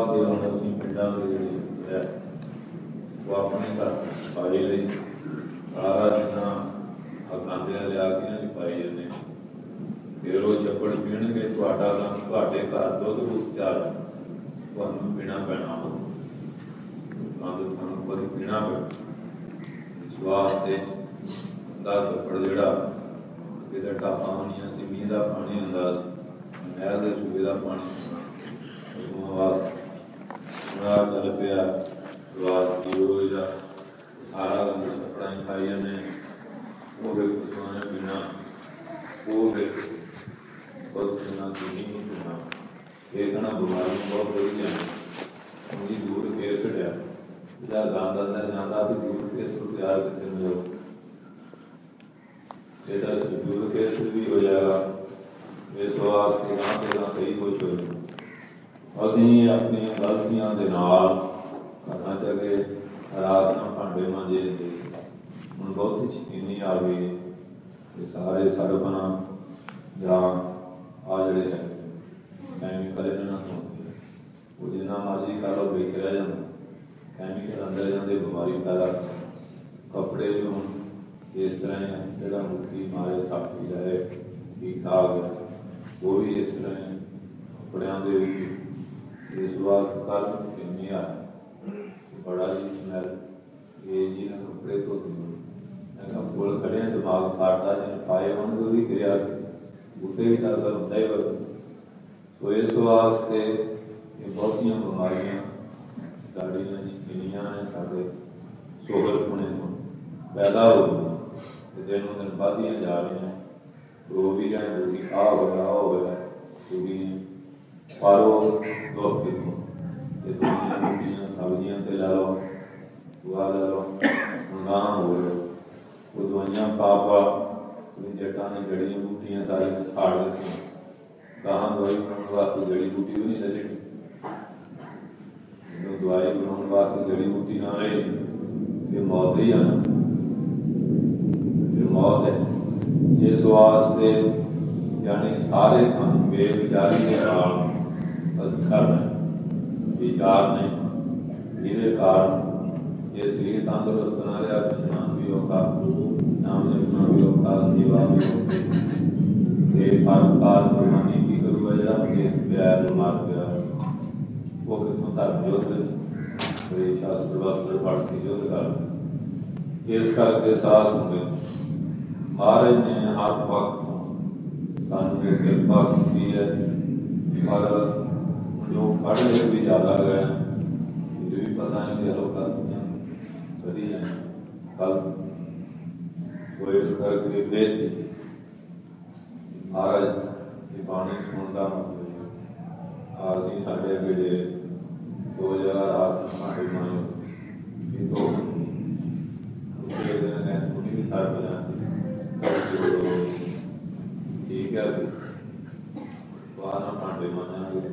ਵਾਸਤੇ ਹੁਣ ਅਸੀਂ ਪਿੰਡਾਂ ਦੇ ਜਿਹੜੇ ਹੈ ਉਹ ਆਪਣੇ ਘਰ ਪਾਈ ਲਈ ਸਾਰਾ ਜਿੰਨਾ ਖਾਂਦਿਆਂ ਲਿਆ ਕੇ ਇਹਨਾਂ ਦੀ ਪਾਈ ਜਾਂਦੇ। ਫਿਰ ਉਹ ਚੱਪੜ ਪੀਣਗੇ, ਤੁਹਾਡਾ ਕੰਮ ਤੁਹਾਡੇ ਘਰ ਦੁੱਧ ਰੂਪ ਚਾਰ ਤੁਹਾਨੂੰ ਪੀਣਾ ਪੈਣਾ, ਤੁਹਾਨੂੰ ਖੁਦ ਪੀਣਾ ਪੈਣਾ। ਇਸ ਵਾਸਤੇ ਦਾ ਚੱਪੜ ਜਿਹੜਾ ਕਿਤੇ ਢਾਪਾਂ ਹੋਣੀਆਂ ਸੀ, ਮੀਂਹ ਦਾ ਪਾਣੀ ਹੁੰਦਾ ਸੀ, ਨਹਿਰ ਦੇ ਸੂਬੇ ਦਾ ਪਾਣੀ ਚੱਲ ਪਿਆ ਸਵਾਦ ਕੀ ਹੋ ਜਾ ਸਾਰਾ ਕੱਪੜਾ ਹੀ ਖਾਈ ਜਾਂਦੇ। ਉਹ ਵੀ ਪੀਣਾ, ਉਹ ਵੀ ਬਹੁਤ ਪੀਣਾ ਨਹੀਂ ਪੀਣਾ। ਇਹ ਕਹਿਣਾ ਬਿਮਾਰੀ ਬਹੁਤ ਵਧੀ ਜਾਂਦੀ, ਉਹਦੀ ਦੂਰ ਕੇਸ ਛੱਡਿਆ ਜਿਹੜਾ ਗੰਦ ਅੰਦਰ ਜਾਂਦਾ ਵੀ ਦੂਰ ਕੇਸ ਨੂੰ ਤਿਆਰ ਕਿਤੇ ਮਿਲੋ, ਇਹਦਾ ਦੂਰ ਕੇਸ ਵੀ ਹੋ ਜਾਏਗਾ। ਇਸ ਵਾਸਤੇ ਗਾਂ ਤੇ ਗਾਂ ਕਈ ਕੁਛ ਹੋ ਜਾਵੇ। ਅਸੀਂ ਆਪਣੀਆਂ ਗਲਤੀਆਂ ਦੇ ਨਾਲ ਕਰਨਾ ਚਾਹੀਏ। ਰਾਤ ਨੂੰ ਭਾਂਡੇ ਮਾਂਜੇ ਜਾਂਦੇ, ਹੁਣ ਬਹੁਤੀ ਸ਼ਕੀਨੀ ਆ ਗਈ ਕਿ ਸਾਰੇ ਸਰਬਨਾ ਜਾਂ ਆ ਜਿਹੜੇ ਹੈ ਕੈਮੀਕਲ ਇਹਨਾਂ ਨਾਲ ਹੁੰਦੇ, ਉਹ ਜਿੰਨਾ ਮਰਜ਼ੀ ਕਰ ਲਓ ਵੇਚ ਰਹਿ ਜਾਂਦਾ, ਕੈਮੀਕਲ ਅੰਦਰ ਜਾਂਦੇ ਬਿਮਾਰੀ ਪੈਦਾ। ਕੱਪੜੇ ਵੀ ਹੁਣ ਇਸ ਤਰ੍ਹਾਂ ਜਿਹੜਾ ਮੁੱਠੀ ਮਾਰੇ ਥਾਪੀ ਰਹੇ ਠੀਕ ਠਾਕ, ਉਹ ਵੀ ਇਸ ਤਰ੍ਹਾਂ ਕੱਪੜਿਆਂ ਦੇ ਵਿੱਚ ਇਸ ਵਾਸਤੇ ਕਰਨ ਕਿੰਨੀ ਆ ਬੜਾ ਜੀ ਸਮੈਲ ਇਹ ਜੀ ਨਾ ਕੱਪੜੇ ਧੋਤੇ ਕੋਲ ਖੜੇ ਦਿਮਾਗ ਫਾੜਦਾ ਜਿਹਨੇ ਪਾਏ ਹੋਣਗੇ ਉਹਦੀ ਕਿਰਿਆ ਉੱਤੇ ਵੀ ਦਰਦ ਹੁੰਦਾ ਹੀ ਵਰ। ਸੋ ਇਸ ਵਾਸਤੇ ਇਹ ਬਹੁਤੀਆਂ ਬਿਮਾਰੀਆਂ ਸਾਡੀਆਂ ਸ਼ਕੀਨੀਆਂ ਨੇ, ਸਾਡੇ ਸੋਹਲ ਪੁਣੇ ਤੋਂ ਪੈਦਾ ਹੋ ਗਈਆਂ ਅਤੇ ਦਿਨ ਨੂੰ ਦਿਨ ਵੱਧਦੀਆਂ ਜਾ ਰਹੀਆਂ। ਰੋ ਵੀ ਜਾਏ ਰੋਗੀ ਆ ਹੋਇਆ ਉਹ ਹੋਇਆ ਰੋਗੀ ਪਰ ਉਹ ਦੁੱਖ ਕਿਤੋਂ ਇਹ ਦੁਨੀਆਂ ਰੋਟੀਆਂ ਸਬਜ਼ੀਆਂ 'ਤੇ ਲੈ ਲਓ, ਦਵਾ ਲੈ ਲਓ, ਹੁਣ ਨਾ ਹੋ ਰਿਹਾ ਉਹ ਦਵਾਈਆਂ ਪਾ ਪਾ ਜੱਟਾਂ ਨੇ ਜੜੀਆਂ ਬੂਟੀਆਂ ਸਾਰੀਆਂ ਸਾੜ ਦਿੱਤੀਆਂ। ਗਾਹਾਂ ਦਵਾਈ ਬਣਾਉਣ ਵਾਸਤੇ ਜੜੀ ਬੂਟੀ ਵੀ ਨਹੀਂ ਲੱਜਣੀ, ਜਦੋਂ ਦਵਾਈ ਬਣਾਉਣ ਵਾਸਤੇ ਜੜੀ ਬੂਟੀ ਨਾ ਰਹੇ ਫਿਰ ਮੌਤ ਹੀ ਆਣਾ, ਫਿਰ ਮੌਤ ਹੈ। ਇਸ ਵਾਸਤੇ ਯਾਨੀ ਸਾਰੇ ਕੰਮ ਬੇਵਿਚਾਰੀ ਦੇ ਨਾਲ ਕਰਨਾ ਵਿਚਾਰ ਨਹੀਂ, ਜਿਹਦੇ ਕਾਰਨ ਜੇ ਸਰੀਰ ਤੰਦਰੁਸਤ ਨਾ ਰਿਹਾ ਇਸ਼ਨਾਨ ਵੀ ਔਖਾ, ਨਾਮ ਜਪਣਾ ਵੀ ਔਖਾ, ਸੇਵਾ ਵੀ ਔਖੀ ਅਤੇ ਪਰਉਪਕਾਰ ਕੁਰਬਾਨੀ ਕੀ ਕਰੂਗਾ ਜਿਹੜਾ ਮੁੰਡੇ ਪਿਆਰ ਨੂੰ ਮਾਰ ਪਿਆ ਉਹ ਕਿੱਥੋਂ ਧਰਮ ਯੁੱਧ ਬੜੇ ਸ਼ਾਸਤਰ ਵਾਸਤਰ ਪੜ੍ਹ ਕੇ ਯੁੱਧ ਕਰ। ਇਸ ਕਰਕੇ ਸਾਹ ਸੰਗਤ ਮਹਾਰਾਜ ਨੇ ਹਰ ਵਕਤ ਸਾਨੂੰ ਇਹ ਕਿਰਪਾ ਕੀਤੀ ਹੈ। ਪਰ ਜੋ ਪੜ੍ਹ ਲਿਖ ਵੀ ਜ਼ਿਆਦਾ ਗਏ ਇਹ ਵੀ ਪਤਾ ਨਹੀਂ ਕਿ ਲੋਕਾਂ ਦੀਆਂ ਵਧੀ ਜਾਣ ਕੱਲ ਕੋਈ ਇਸ ਕਰਕੇ ਵੇਚ ਮਹਾਰਾਜ ਦੀ ਬਾਣੀ ਸੁਣਨ ਦਾ ਮਤਲਬ ਅਸੀਂ ਸਾਡੇ ਅੱਗੇ ਜੇ 2000 ਰਾਤ ਮਾੜੇ ਮਾਇਓ ਇਹ ਤੋਂ ਦਿਨ ਹੈ ਥੋੜੀ ਵੀ ਸਾਰ ਬਜਾਤੀ ਠੀਕ ਹੈ ਬਾਹਰ ਭਾਂਡੇ ਮਾਂਜਾਂਗੇ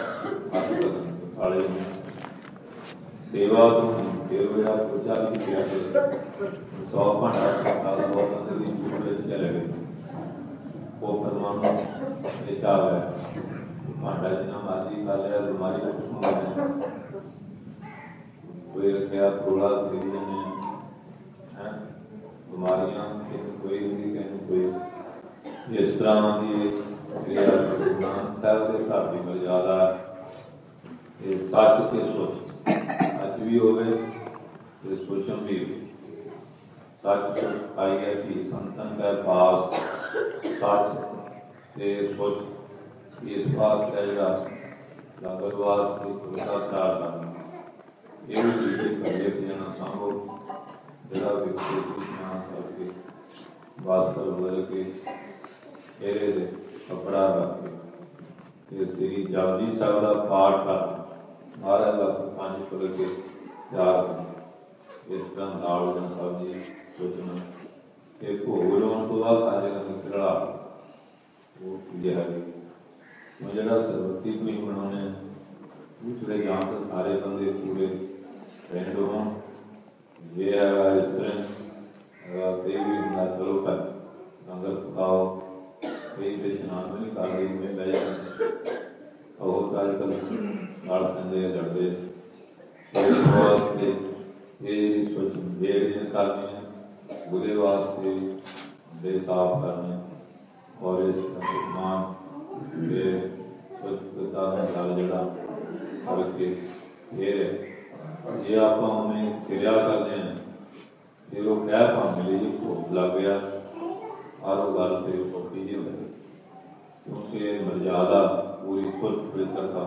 ਖਾਲੇ ਸੇਵਾ ਤੋਂ ਦੇਵਿਆ ਸੋਚਾ ਵੀ ਕਿਹਾ 100 ਭਾਂਡਾ ਖਾਦਾ ਬਹੁਤ ਅੰਦਰ ਦੀ ਚੂੜੇ ਚਲੇ ਗਏ ਉਹ ਪਰਮਾਤਮਾ ਦੇ ਹਿਸਾਬ ਹੈ। ਭਾਂਡਾ ਜਿੰਨਾ ਮਰਜ਼ੀ ਖਾ ਲਿਆ ਬਿਮਾਰੀ ਦਾ ਕੁਛ ਹੁੰਦਾ ਕੋਈ ਰੱਖਿਆ ਥੋੜਾ ਦੇ ਜਾਂਦੇ ਹੈ ਬਿਮਾਰੀਆਂ ਕੋਈ ਨਹੀਂ ਕਹਿੰਦੇ ਕੋਈ ਇਸ ਤਰ੍ਹਾਂ ਦੀ ਕਿਰਿਆ ਸਾਹਿਬ ਦੇ ਘਰ ਦੀ ਮਰਜ਼ਾਦਾ ਇਹ ਸੱਚ ਤੇ ਸੋਚ ਅੱਜ ਵੀ ਹੋਵੇ ਤੇ ਸੋਚਣ ਵੀ ਸੱਚ ਆਈ ਹੈ ਕਿ ਸੰਤਨ ਦਾ ਪਾਸ ਸੱਚ ਤੇ ਸੋਚ ਇਸ ਬਾਤ ਦਾ ਜਿਹੜਾ ਲਾਗਰਵਾਸ ਤੇ ਪ੍ਰਸਾਦ ਕਰਨਾ ਇਹ ਵੀ ਕਰਦੇ ਕਿ ਜਾਣਾ ਸੰਭਵ ਜਿਹੜਾ ਵਿਅਕਤੀ ਸਿੱਖਣਾ ਕਰਕੇ ਵਾਸਤਵ ਬਦਲ ਕੇ ਇਹਦੇ ਦੇ ਕੱਪੜਾ ਰੱਖ ਕੇ ਸ੍ਰੀ ਜਪਜੀ ਸਾਹਿਬ ਦਾ ਪਾਠ ਕਰ ਮਹਾਰਾਜ ਦਾ ਪੰਜ ਪੜ ਕੇ ਤਿਆਰ ਇਸ ਤਰ੍ਹਾਂ ਨਾਲ ਜਨ ਸਾਹਿਬ ਜੀ ਸੋਚਣਾ ਕਿ ਭੋਗ ਲਾਉਣ ਤੋਂ ਬਾਅਦ ਸਾਡੇ ਨਾਲ ਨਿਕਲਣਾ ਉਹ ਜਿਹੜਾ ਜਿਹੜਾ ਸਰਬਤੀ ਕੋਈ ਬਣਾਉਣੇ ਦੂਸਰੇ ਜਾਣ ਤੋਂ ਸਾਰੇ ਬੰਦੇ ਪੂਰੇ ਰਹਿੰਦੇ ਹੋਣ ਇਹ ਹੈਗਾ ਇਸ ਤਰ੍ਹਾਂ ਕਈ ਵੀ ਹੁੰਦਾ ਚਲੋ ਕਰ ਲੰਗਰ ਪਕਾਓ ਕਈ ਤੇ ਇਸ਼ਨਾਨ ਵੀ ਨਹੀਂ ਕਰਦੇ ਮੈਂ ਲੈ ਜਾਂਦੇ ਉਹ ਅੱਜ ਕੱਲ੍ਹ ਨਾਲ ਕਹਿੰਦੇ ਲੜਦੇ ਇਸ ਵਾਸਤੇ ਇਹ ਸੋਚ ਜਿਹੜੀਆਂ ਕਰਨੀਆਂ ਉਹਦੇ ਵਾਸਤੇ ਦੇ ਸਾਫ਼ ਕਰਨੇ ਔਰ ਇਸ ਸਮਾਨ ਦੇ ਸੁਚਤਾ ਨਾਲ ਜਿਹੜਾ ਕਰਕੇ ਇਹ ਜੇ ਆਪਾਂ ਉਹਨੇ ਕਿਰਿਆ ਕਰਦੇ ਹਾਂ ਫਿਰ ਉਹ ਕਹਿ ਪਾਉਂਦੇ ਜੀ ਭੁੱਖ ਲੱਗ ਗਿਆ ਔਰ ਉਹ ਗੱਲ ਤੇ ਸੌਖੀ ਜਿਹੀ ਹੁੰਦੀ ਕਿਉਂਕਿ ਮਰਜ਼ਾਦਾ ਪੂਰੀ ਖੁਦ ਪਵਿੱਤਰਤਾ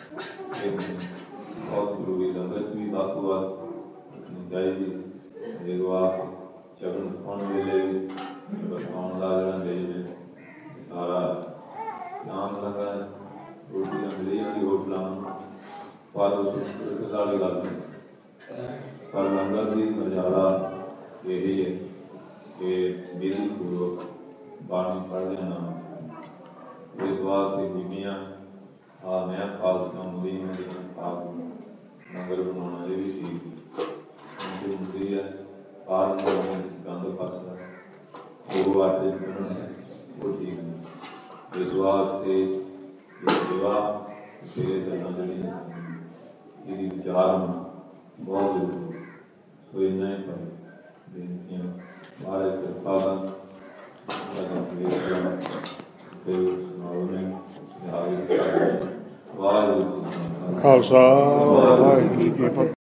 ਬਹੁਤ ਜ਼ਰੂਰੀ ਸੰਗਤ ਵੀ ਵੱਧ ਤੋਂ ਵੱਧ ਰੱਖਣੀ ਚਾਹੀਦੀ ਜਦੋਂ ਆਪ ਚਰਨ ਪਾਉਣ ਵੇਲੇ ਵੀ ਬਸਾਉਣ ਦਾ ਜਿਹੜਾ ਦੇ ਸਾਰਾ ਨਾਮ ਲਗਾ ਰੋਟੀਆਂ ਮਿਲੀ ਜਾਂਦੀ ਹੋਟਲਾਂ ਪਰ ਉਸ ਵਾਲੀ ਗੱਲ ਨਹੀਂ ਪਰ ਲੰਗਰ ਦੀ ਮਰਜ਼ਾਦਾ ਇਹੀ ਹੈ ਕਿ ਵਿਧੀ ਪੂਰਵਕ ਬਾਣੀ ਪੜ੍ਹਦੇ ਹਾਂ ਇਸ ਵਾਸਤੇ ਬੀਬੀਆਂ ਆ ਮੈਂ ਖਾਲਸਾ ਮੁੰਡੀ ਆਪ ਲੰਗਰ ਬਣਾਉਣਾ ਇਹ ਵੀ ਠੀਕ ਹੁੰਦੀ ਹੈ ਪਾਰ ਗੰਦ ਫਸਦਾ ਉਹ ਆਟੇ ਉਹ ਠੀਕ ਨਹੀਂ ਇਸ ਵਾਸਤੇ ਸੇਵਾ ਤੇਰੇ ਗੱਲਾਂ ਜਿਹੜੀਆਂ ਇਹਦੀ ਵਿਚਾਰ ਬਹੁਤ ਜ਼ਰੂਰੀ ਸੋ ਇੰਨਾ ਹੀ ਪਰ ਬੇਨਤੀਆਂ ਬਾਰੇ ਕਿਰਪਾ ਖਾਲਸਾ ਵਾਹਿਗੁਰੂ ਜੀ ਕੀ ਫਤਿਹ।